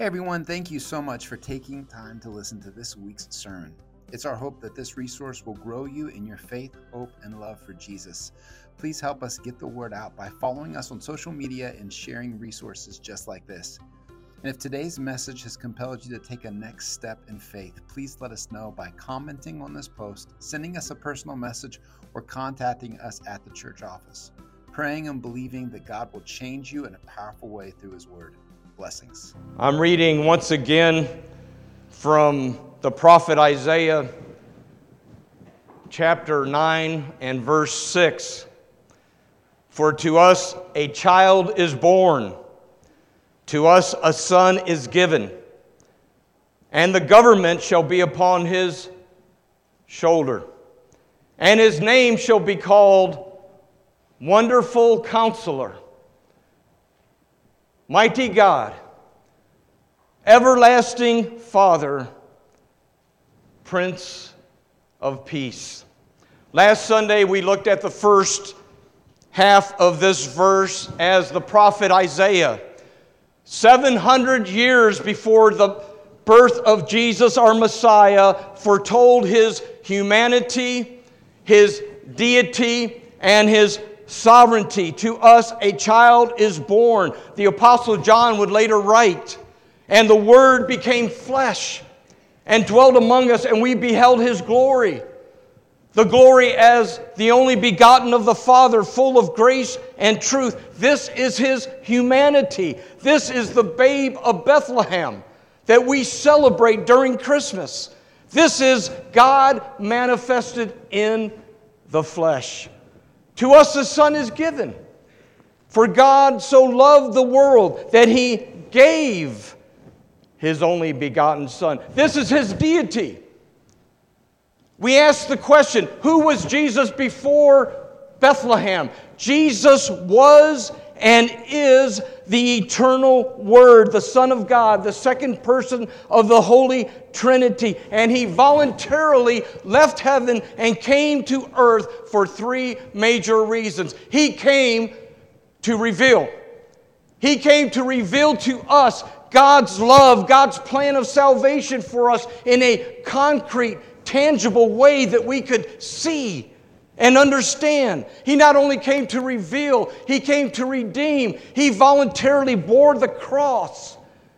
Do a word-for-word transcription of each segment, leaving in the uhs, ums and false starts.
Hey everyone, thank you so much for taking time to listen to this week's sermon. It's our hope that this resource will grow you in your faith, hope, and love for Jesus. Please help us get the word out by following us on social media and sharing resources just like this. And if today's message has compelled you to take a next step in faith, please let us know by commenting on this post, sending us a personal message, or contacting us at the church office. Praying and believing that God will change you in a powerful way through His Word. Blessings. I'm reading once again from the prophet Isaiah, chapter nine and verse six. For to us a child is born, to us a son is given, and the government shall be upon his shoulder, and his name shall be called Wonderful Counselor, Mighty God, Everlasting Father, Prince of Peace. Last Sunday we looked at the first half of this verse as the prophet Isaiah, seven hundred years before the birth of Jesus, our Messiah, foretold His humanity, His deity, and His sovereignty. To us a child is born. The Apostle John would later write, and the Word became flesh and dwelt among us, and we beheld His glory. The glory as the only begotten of the Father, full of grace and truth. This is His humanity. This is the babe of Bethlehem that we celebrate during Christmas. This is God manifested in the flesh. To us a Son is given. For God so loved the world that He gave His only begotten Son. This is His deity. We ask the question, who was Jesus before Bethlehem? Jesus was and is the eternal Word, the Son of God, the second person of the Holy Trinity. And He voluntarily left heaven and came to earth for three major reasons. He came to reveal. He came to reveal to us God's love, God's plan of salvation for us in a concrete, tangible way that we could see and understand. He not only came to reveal, He came to redeem. He voluntarily bore the cross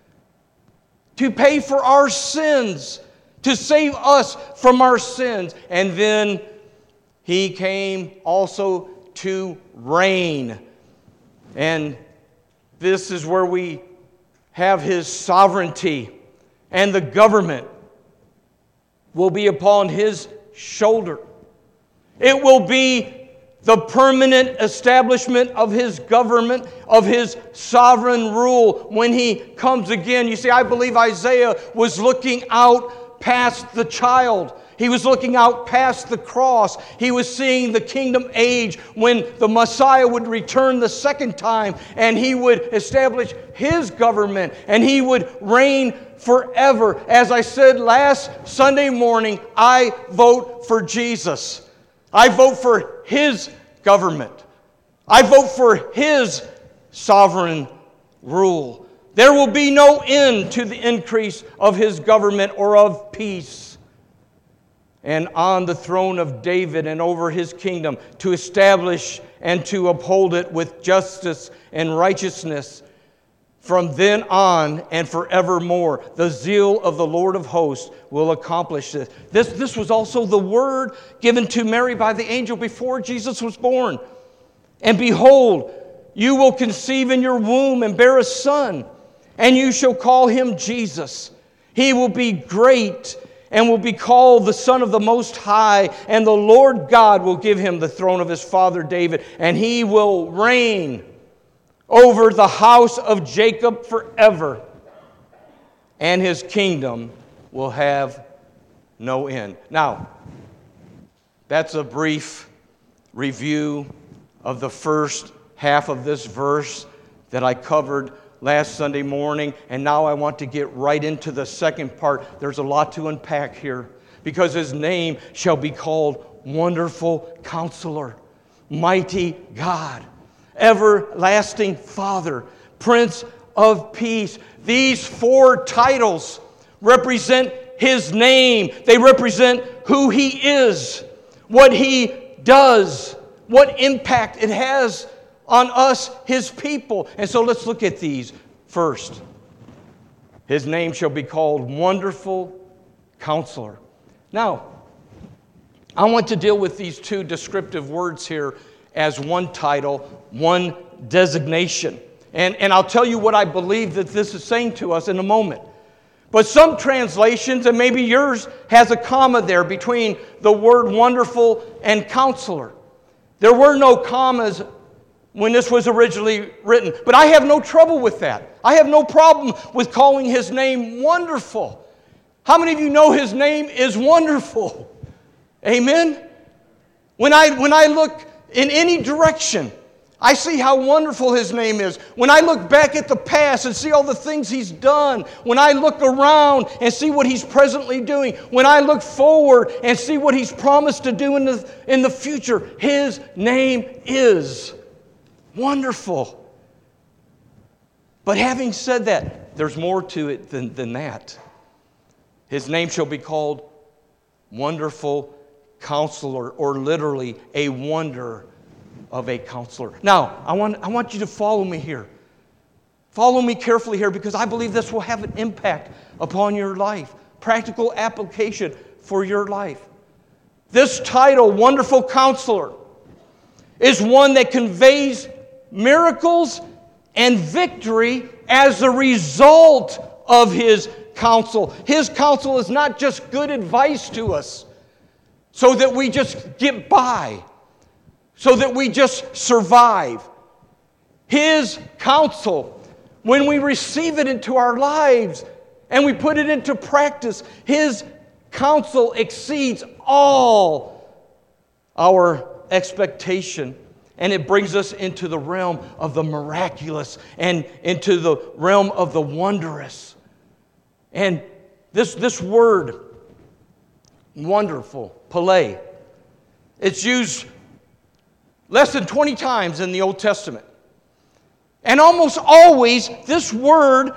to pay for our sins, to save us from our sins. And then He came also to reign. And this is where we have His sovereignty, and the government will be upon His shoulder. It will be the permanent establishment of His government, of His sovereign rule when He comes again. You see, I believe Isaiah was looking out past the child. He was looking out past the cross. He was seeing the kingdom age when the Messiah would return the second time, and He would establish His government, and He would reign forever. As I said last Sunday morning, I vote for Jesus. I vote for His government. I vote for His sovereign rule. There will be no end to the increase of His government or of peace. And on the throne of David and over His kingdom, to establish and to uphold it with justice and righteousness from then on and forevermore. The zeal of the Lord of hosts will accomplish this. This, this was also the word given to Mary by the angel before Jesus was born. And behold, you will conceive in your womb and bear a son, and you shall call Him Jesus. He will be great and will be called the Son of the Most High, and the Lord God will give Him the throne of His father David, and He will reign over the house of Jacob forever, and His kingdom will have no end. Now, that's a brief review of the first half of this verse that I covered last Sunday morning, and now I want to get right into the second part. There's a lot to unpack here, because His name shall be called Wonderful Counselor, Mighty God, Everlasting Father, Prince of Peace. These four titles represent His name. They represent who He is, what He does, what impact it has on us, His people. And so let's look at these first. His name shall be called Wonderful Counselor. Now, I want to deal with these two descriptive words here as one title, one designation. And, and I'll tell you what I believe that this is saying to us in a moment. But some translations, and maybe yours, has a comma there between the word wonderful and counselor. There were no commas when this was originally written. But I have no trouble with that. I have no problem with calling His name wonderful. How many of you know His name is wonderful? Amen? When I, when I look in any direction, I see how wonderful His name is. When I look back at the past and see all the things He's done, when I look around and see what He's presently doing, when I look forward and see what He's promised to do in the, in the future, His name is wonderful. But having said that, there's more to it than, than that. His name shall be called Wonderful Counselor, or literally a wonder of a counselor. Now, I want, I want you to follow me here. Follow me carefully here, because I believe this will have an impact upon your life. Practical application for your life. This title, Wonderful Counselor, is one that conveys miracles and victory as a result of His counsel. His counsel is not just good advice to us so that we just get by, so that we just survive. His counsel, when we receive it into our lives and we put it into practice, His counsel exceeds all our expectation. And it brings us into the realm of the miraculous and into the realm of the wondrous. And this, this word, wonderful, Pele, it's used less than twenty times in the Old Testament. And almost always, this word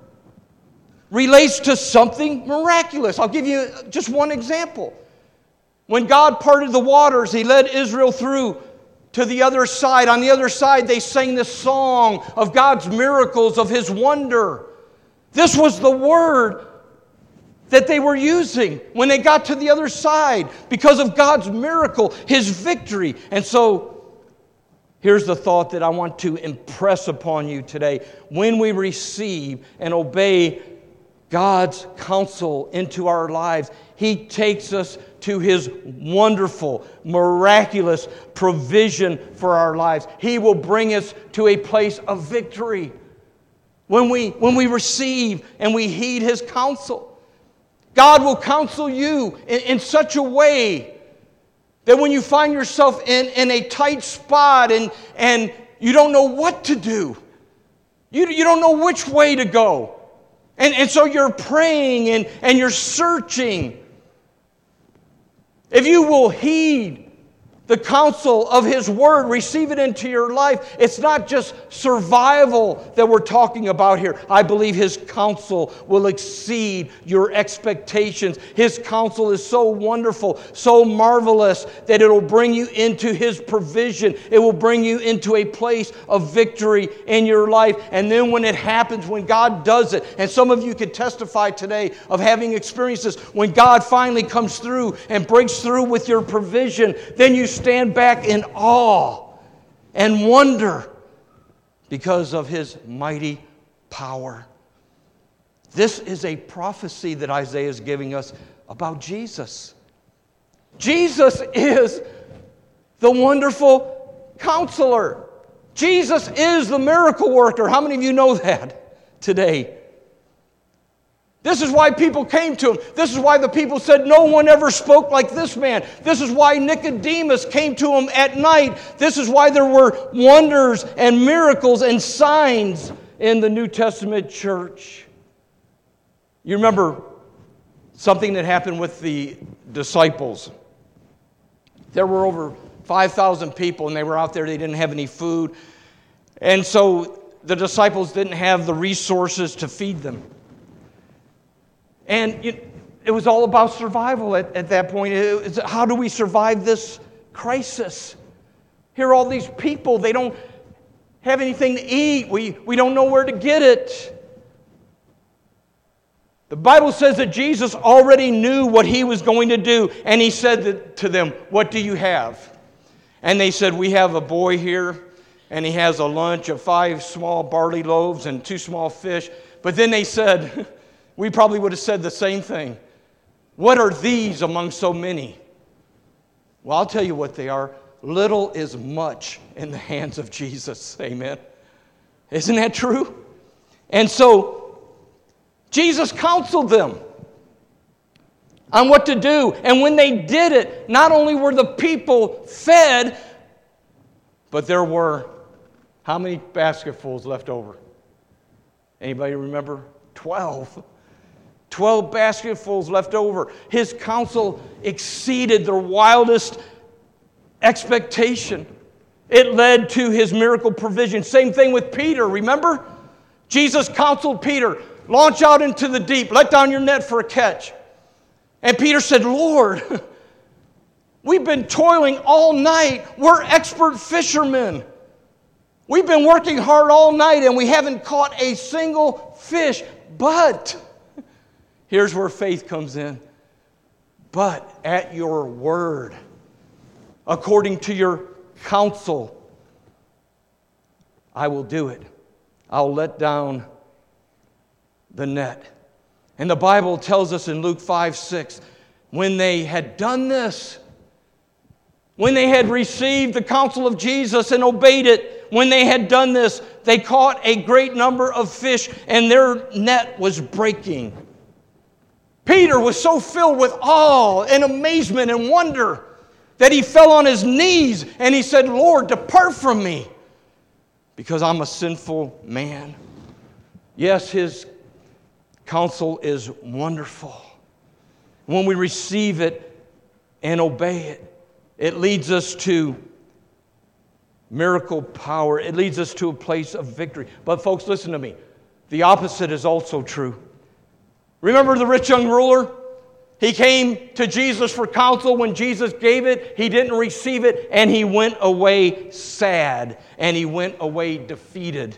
relates to something miraculous. I'll give you just one example. When God parted the waters, He led Israel through to the other side. On the other side, they sang this song of God's miracles, of His wonder. This was the word that they were using when they got to the other side because of God's miracle, His victory. And so, here's the thought that I want to impress upon you today. When we receive and obey God's counsel into our lives, He takes us to His wonderful, miraculous provision for our lives. He will bring us to a place of victory when we, when we receive and we heed His counsel. God will counsel you in, in such a way that when you find yourself in, in a tight spot and, and you don't know what to do, you, you don't know which way to go, and, and so you're praying and, and you're searching. If you will heed the counsel of His Word, receive it into your life, it's not just survival that we're talking about here. I believe His counsel will exceed your expectations. His counsel is so wonderful, so marvelous, that it will bring you into His provision. It will bring you into a place of victory in your life. And then when it happens, when God does it, and some of you could testify today of having experienced this, when God finally comes through and breaks through with your provision, then you stand back in awe and wonder because of His mighty power. This is a prophecy that Isaiah is giving us about Jesus. Jesus is the wonderful counselor. Jesus is the miracle worker. How many of you know that today? This is why people came to Him. This is why the people said, no one ever spoke like this man. This is why Nicodemus came to Him at night. This is why there were wonders and miracles and signs in the New Testament church. You remember something that happened with the disciples. There were over five thousand people, and they were out there. They didn't have any food. And so the disciples didn't have the resources to feed them. And it, it was all about survival at, at that point. It was, how do we survive this crisis? Here are all these people. They don't have anything to eat. We, we don't know where to get it. The Bible says that Jesus already knew what he was going to do. And he said to them, what do you have? And they said, we have a boy here. And he has a lunch of five small barley loaves and two small fish. But then they said, we probably would have said the same thing. What are these among so many? Well, I'll tell you what they are. Little is much in the hands of Jesus. Amen. Isn't that true? And so, Jesus counseled them on what to do. And when they did it, not only were the people fed, but there were how many basketfuls left over? Anybody remember? Twelve. Twelve basketfuls left over. His counsel exceeded their wildest expectation. It led to his miracle provision. Same thing with Peter, remember? Jesus counseled Peter, launch out into the deep, let down your net for a catch. And Peter said, Lord, we've been toiling all night. We're expert fishermen. We've been working hard all night and we haven't caught a single fish. But, here's where faith comes in. But at your word, according to your counsel, I will do it. I'll let down the net. And the Bible tells us in Luke five six, when they had done this, when they had received the counsel of Jesus and obeyed it, when they had done this, they caught a great number of fish and their net was breaking. Peter was so filled with awe and amazement and wonder that he fell on his knees and he said, Lord, depart from me, because I'm a sinful man. Yes, his counsel is wonderful. When we receive it and obey it, it leads us to miracle power. It leads us to a place of victory. But folks, listen to me. The opposite is also true. Remember the rich young ruler? He came to Jesus for counsel. When Jesus gave it, he didn't receive it, and he went away sad, and he went away defeated.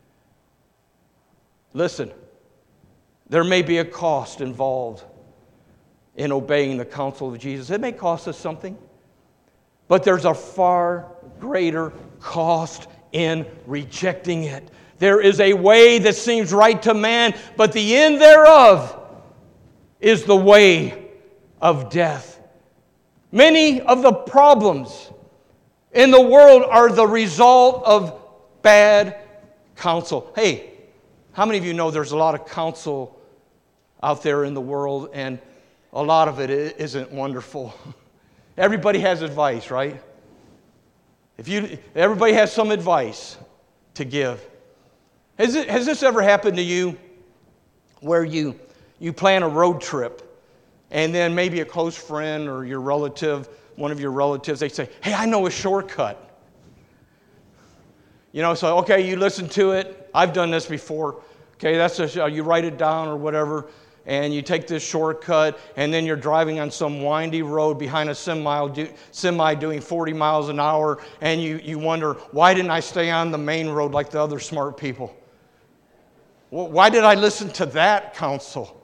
Listen, there may be a cost involved in obeying the counsel of Jesus. It may cost us something, but there's a far greater cost in rejecting it. There is a way that seems right to man, but the end thereof is the way of death. Many of the problems in the world are the result of bad counsel. Hey, how many of you know there's a lot of counsel out there in the world, and a lot of it isn't wonderful? Everybody has advice, right? If you, everybody has some advice to give. Has, it, has this ever happened to you where you, you plan a road trip and then maybe a close friend or your relative, one of your relatives, they say, hey, I know a shortcut. You know, so, okay, you listen to it. I've done this before. Okay, that's a, you write it down or whatever, and you take this shortcut, and then you're driving on some windy road behind a semi, semi doing forty miles an hour, and you, you wonder, why didn't I stay on the main road like the other smart people? Well, why did I listen to that counsel?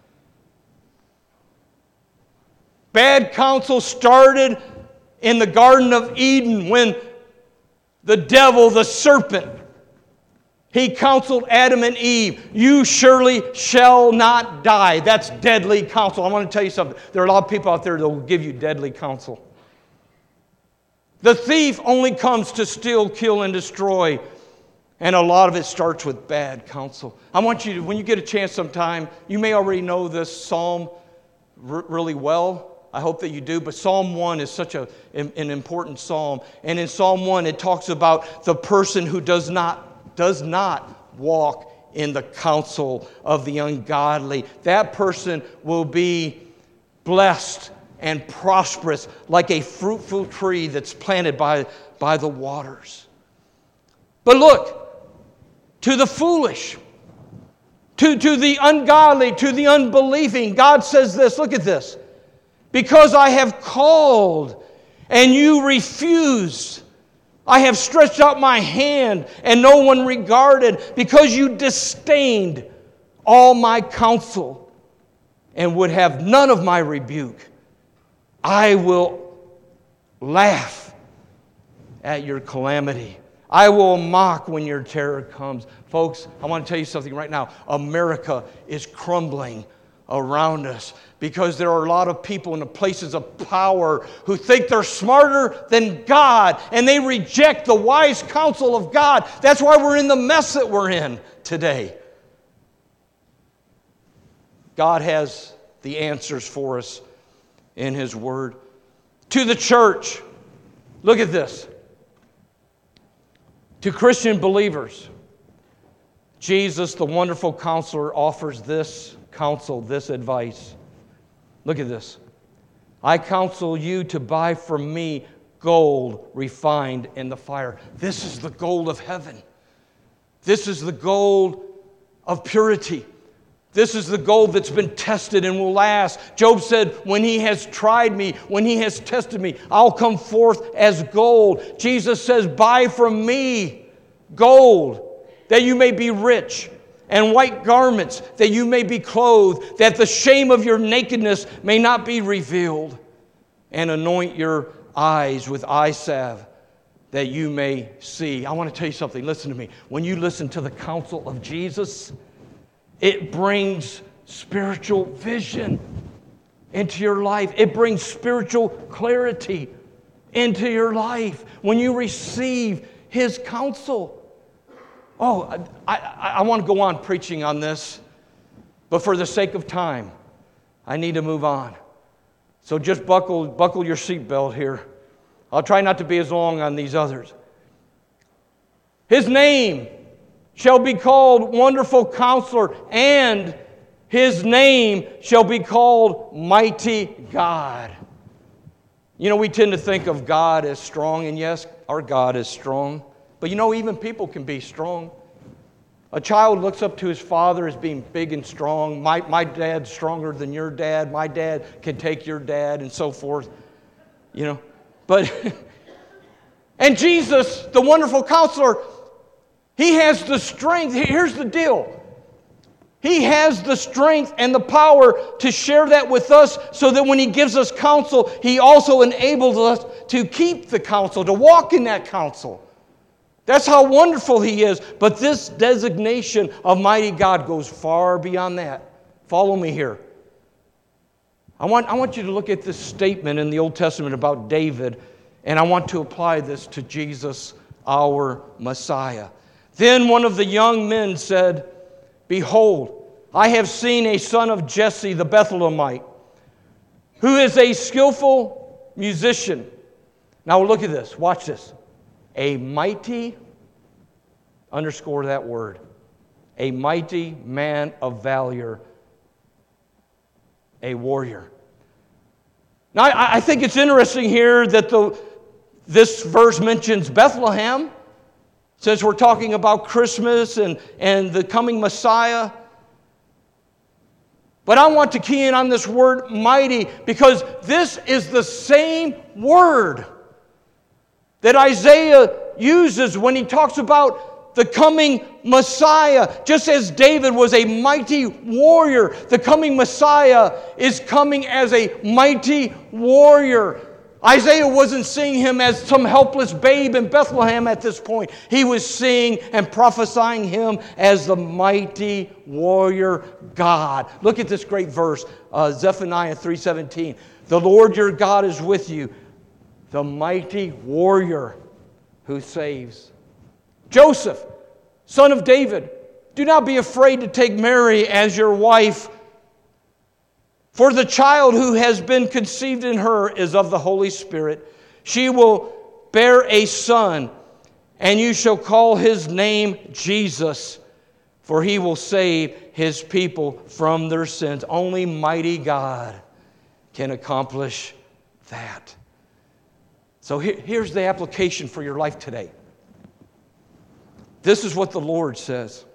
Bad counsel started in the Garden of Eden when the devil, the serpent, he counseled Adam and Eve, you surely shall not die. That's deadly counsel. I want to tell you something. There are a lot of people out there that will give you deadly counsel. The thief only comes to steal, kill, and destroy. And a lot of it starts with bad counsel. I want you to, when you get a chance sometime, you may already know this psalm r- really well. I hope that you do. But Psalm one is such a, an important psalm. And in Psalm one, it talks about the person who does not does not walk in the counsel of the ungodly. That person will be blessed and prosperous like a fruitful tree that's planted by, by the waters. But look, to the foolish, to, to the ungodly, to the unbelieving. God says this, look at this. Because I have called and you refused. I have stretched out my hand and no one regarded, because you disdained all my counsel and would have none of my rebuke. I will laugh at your calamity. I will mock when your terror comes. Folks, I want to tell you something right now. America is crumbling around us because there are a lot of people in the places of power who think they're smarter than God, and they reject the wise counsel of God. That's why we're in the mess that we're in today. God has the answers for us in His Word. To the church, look at this. To Christian believers, Jesus, the wonderful counselor, offers this counsel, this advice. Look at this. I counsel you to buy from me gold refined in the fire. This is the gold of heaven. This is the gold of purity. This is the gold that's been tested and will last. Job said, when he has tried me, when he has tested me, I'll come forth as gold. Jesus says, buy from me gold, that you may be rich, and white garments, that you may be clothed, that the shame of your nakedness may not be revealed, and anoint your eyes with eye salve, that you may see. I want to tell you something. Listen to me. When you listen to the counsel of Jesus, it brings spiritual vision into your life. It brings spiritual clarity into your life when you receive His counsel. Oh, I, I, I want to go on preaching on this, but for the sake of time, I need to move on. So just buckle, buckle your seatbelt here. I'll try not to be as long on these others. His name shall be called Wonderful Counselor, and His name shall be called Mighty God. You know, we tend to think of God as strong, and yes, our God is strong. But you know, even people can be strong. A child looks up to his father as being big and strong. My, my dad's stronger than your dad. My dad can take your dad, and so forth. You know, but, and Jesus, the Wonderful Counselor, He has the strength. Here's the deal. He has the strength and the power to share that with us so that when He gives us counsel, He also enables us to keep the counsel, to walk in that counsel. That's how wonderful He is. But this designation of mighty God goes far beyond that. Follow me here. I want, I want you to look at this statement in the Old Testament about David, and I want to apply this to Jesus, our Messiah. Then one of the young men said, behold, I have seen a son of Jesse the Bethlehemite, who is a skillful musician. Now look at this, watch this. A mighty, underscore that word, a mighty man of valor, a warrior. Now I, I think it's interesting here that the, this verse mentions Bethlehem. Since we're talking about Christmas and, and the coming Messiah. But I want to key in on this word mighty, because this is the same word that Isaiah uses when he talks about the coming Messiah. Just as David was a mighty warrior, the coming Messiah is coming as a mighty warrior. Isaiah wasn't seeing Him as some helpless babe in Bethlehem at this point. He was seeing and prophesying Him as the mighty warrior God. Look at this great verse, uh, Zephaniah three seventeen. The Lord your God is with you, the mighty warrior who saves. Joseph, son of David, do not be afraid to take Mary as your wife, for the child who has been conceived in her is of the Holy Spirit. She will bear a son, and you shall call his name Jesus, for he will save his people from their sins. Only mighty God can accomplish that. So here, here's the application for your life today. This is what the Lord says.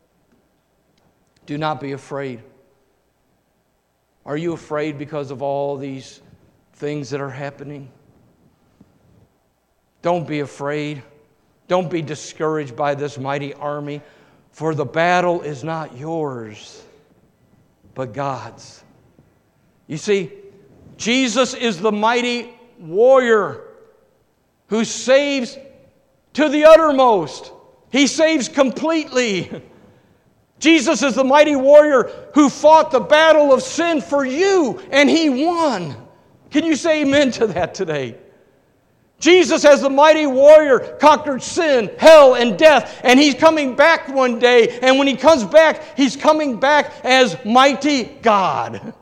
Do not be afraid. Are you afraid because of all these things that are happening? Don't be afraid. Don't be discouraged by this mighty army, for the battle is not yours, but God's. You see, Jesus is the mighty warrior who saves to the uttermost. He saves completely. Jesus is the mighty warrior who fought the battle of sin for you, and He won. Can you say amen to that today? Jesus, as the mighty warrior, conquered sin, hell, and death, and He's coming back one day, and when He comes back, He's coming back as mighty God.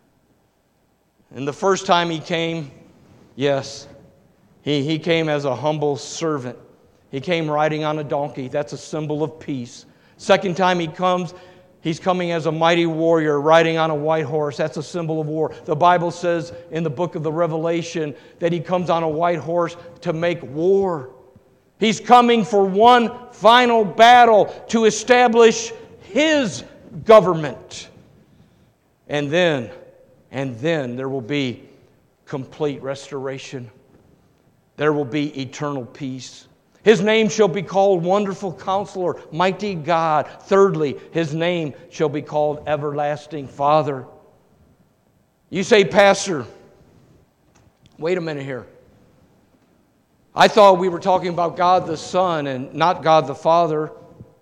And the first time He came, yes, He, he came as a humble servant. He came riding on a donkey. That's a symbol of peace. Second time He comes, He's coming as a mighty warrior riding on a white horse. That's a symbol of war. The Bible says in the book of the Revelation that He comes on a white horse to make war. He's coming for one final battle to establish His government. And then, and then there will be complete restoration. There will be eternal peace. His name shall be called Wonderful Counselor, Mighty God. Thirdly, His name shall be called Everlasting Father. You say, Pastor, wait a minute here. I thought we were talking about God the Son and not God the Father.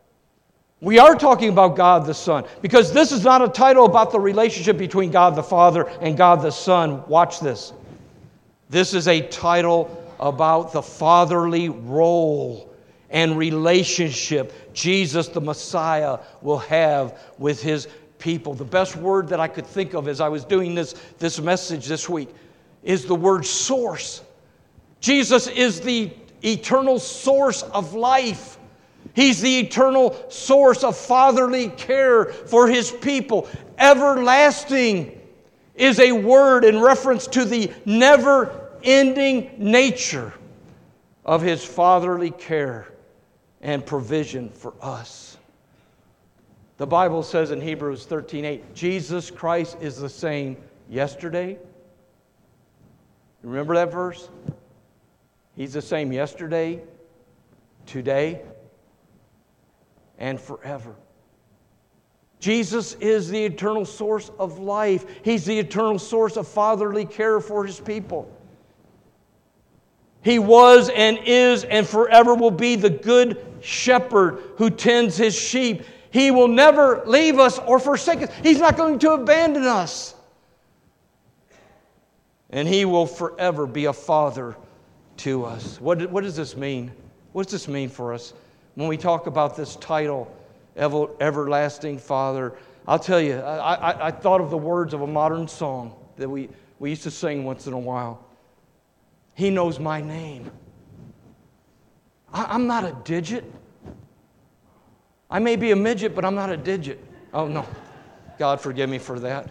We are talking about God the Son because this is not a title about the relationship between God the Father and God the Son. Watch this. This is a title about the fatherly role and relationship Jesus, the Messiah, will have with His people. The best word that I could think of as I was doing this, this message this week is the word source. Jesus is the eternal source of life. He's the eternal source of fatherly care for His people. Everlasting is a word in reference to the never ending nature of His fatherly care and provision for us. The Bible says in Hebrews thirteen eight, Jesus Christ is the same yesterday. Remember that verse? He's the same yesterday, today, and forever. Jesus is the eternal source of life. He's the eternal source of fatherly care for His people. He was and is and forever will be the good shepherd who tends His sheep. He will never leave us or forsake us. He's not going to abandon us. And He will forever be a father to us. What, what does this mean? What does this mean for us? When we talk about this title, Ever, Everlasting Father, I'll tell you, I, I, I thought of the words of a modern song that we, we used to sing once in a while. He knows my name. I, I'm not a digit. I may be a midget, but I'm not a digit. Oh, no. God forgive me for that.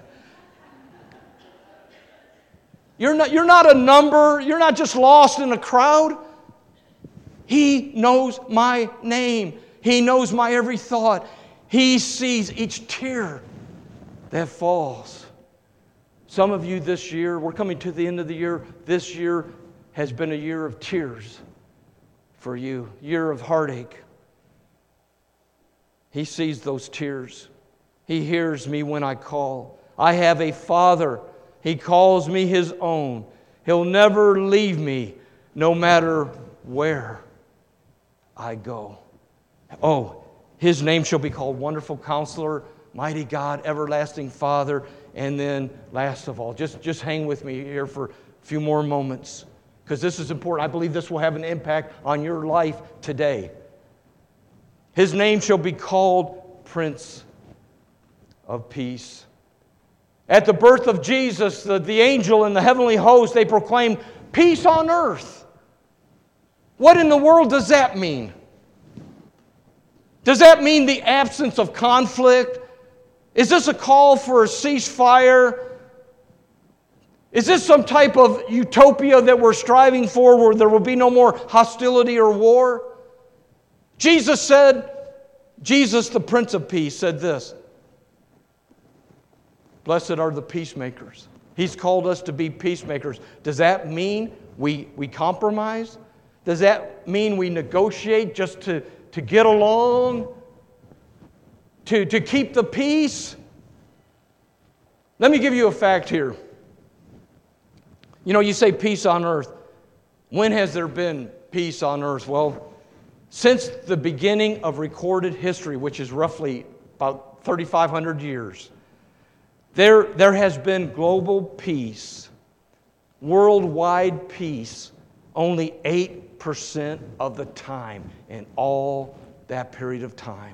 You're not, you're not a number. You're not just lost in a crowd. He knows my name. He knows my every thought. He sees each tear that falls. Some of you this year, we're coming to the end of the year. This year has been a year of tears for you, year of heartache. He sees those tears. He hears me when I call. I have a Father. He calls me His own. He'll never leave me, no matter where I go. Oh, His name shall be called Wonderful Counselor, Mighty God, Everlasting Father, and then last of all, just, just hang with me here for a few more moments, because this is important. I believe this will have an impact on your life today. His name shall be called Prince of Peace. At the birth of Jesus, the, the angel and the heavenly host, they proclaim peace on earth. What in the world does that mean? Does that mean the absence of conflict? Is this a call for a ceasefire? Is this some type of utopia that we're striving for where there will be no more hostility or war? Jesus said, Jesus, the Prince of Peace, said this, blessed are the peacemakers. He's called us to be peacemakers. Does that mean we, we compromise? Does that mean we negotiate just to, to get along? To, to keep the peace? Let me give you a fact here. You know, you say peace on earth. When has there been peace on earth? Well, since the beginning of recorded history, which is roughly about thirty-five hundred years, there, there has been global peace, worldwide peace, only eight percent of the time in all that period of time.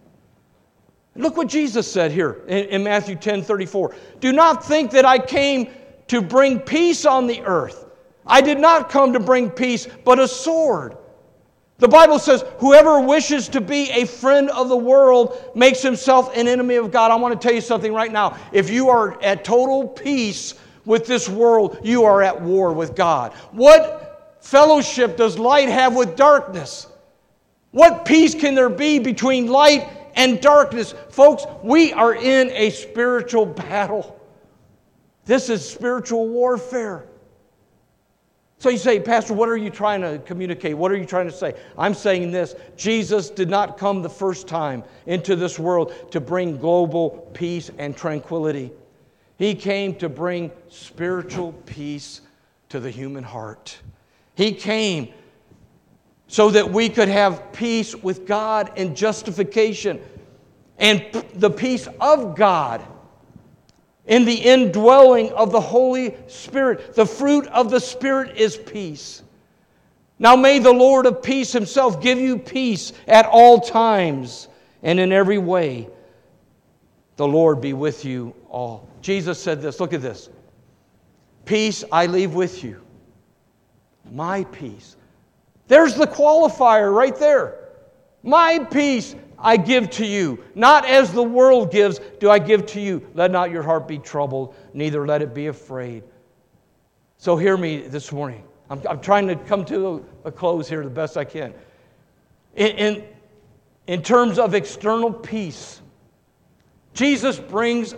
Look what Jesus said here in, in Matthew ten thirty-four. Do not think that I came to bring peace on the earth. I did not come to bring peace, but a sword. The Bible says, whoever wishes to be a friend of the world makes himself an enemy of God. I want to tell you something right now. If you are at total peace with this world, you are at war with God. What fellowship does light have with darkness? What peace can there be between light and darkness? Folks, we are in a spiritual battle. This is spiritual warfare. So you say, Pastor, what are you trying to communicate? What are you trying to say? I'm saying this. Jesus did not come the first time into this world to bring global peace and tranquility. He came to bring spiritual peace to the human heart. He came so that we could have peace with God and justification and the peace of God in the indwelling of the Holy Spirit. The fruit of the Spirit is peace. Now may the Lord of peace Himself give you peace at all times and in every way. The Lord be with you all. Jesus said this. Look at this. Peace I leave with you. My peace. There's the qualifier right there. My peace I give to you. Not as the world gives, do I give to you. Let not your heart be troubled, neither let it be afraid. So hear me this morning. I'm, I'm trying to come to a, a close here the best I can. In, in, in terms of external peace, Jesus brings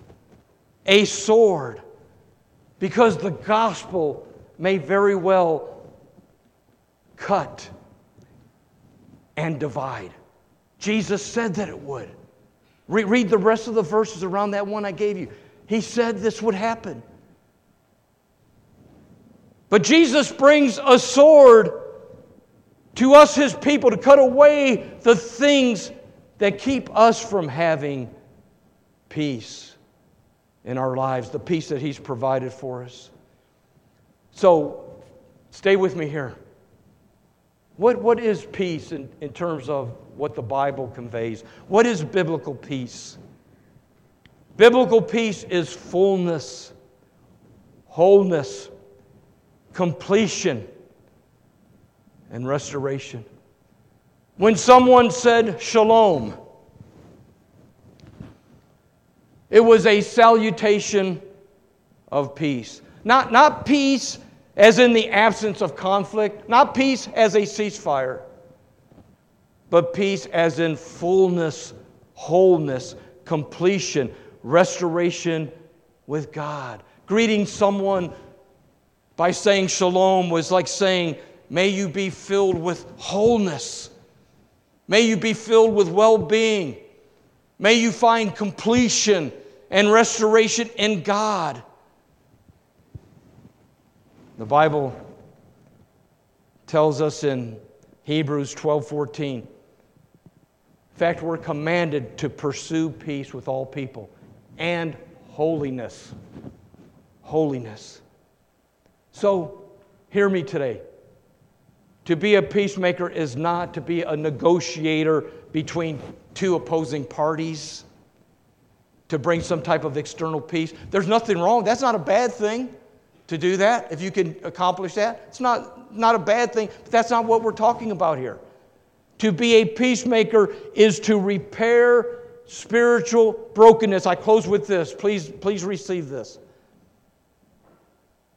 a sword because the gospel may very well cut and divide. Jesus said that it would. Re- read the rest of the verses around that one I gave you. He said this would happen. But Jesus brings a sword to us, His people, to cut away the things that keep us from having peace in our lives, the peace that He's provided for us. So, stay with me here. What, what is peace in, in terms of what the Bible conveys? What is biblical peace? Biblical peace is fullness, wholeness, completion, and restoration. When someone said shalom, it was a salutation of peace. Not, not peace as in the absence of conflict, not peace as a ceasefire, but peace as in fullness, wholeness, completion, restoration with God. Greeting someone by saying shalom was like saying, may you be filled with wholeness. May you be filled with well-being. May you find completion and restoration in God. The Bible tells us in Hebrews twelve fourteen, in fact, we're commanded to pursue peace with all people and holiness. Holiness. So, hear me today. To be a peacemaker is not to be a negotiator between two opposing parties to bring some type of external peace. There's nothing wrong. That's not a bad thing to do that, if you can accomplish that. It's not, not a bad thing, but that's not what we're talking about here. To be a peacemaker is to repair spiritual brokenness. I close with this. Please, please receive this.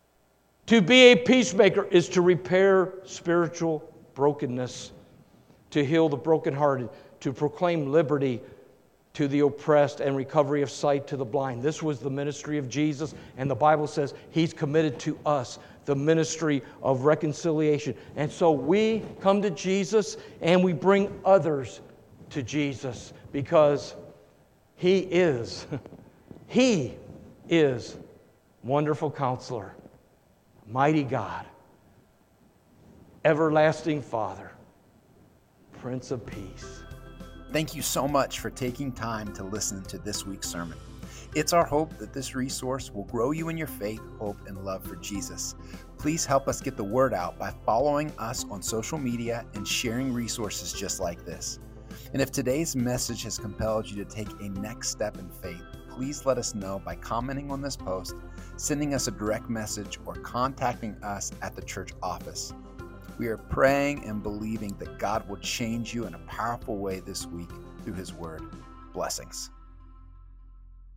To be a peacemaker is to repair spiritual brokenness. to heal the brokenhearted, to proclaim liberty to the oppressed and recovery of sight to the blind. This was the ministry of Jesus, and the Bible says He's committed to us the ministry of reconciliation. And so we come to Jesus and we bring others to Jesus because He is, He is Wonderful Counselor, Mighty God, Everlasting Father, Prince of Peace. Thank you so much for taking time to listen to this week's sermon. It's our hope that this resource will grow you in your faith, hope, and love for Jesus. Please help us get the word out by following us on social media and sharing resources just like this. And if today's message has compelled you to take a next step in faith, please let us know by commenting on this post, sending us a direct message, or contacting us at the church office. We are praying and believing that God will change you in a powerful way this week through His word. Blessings.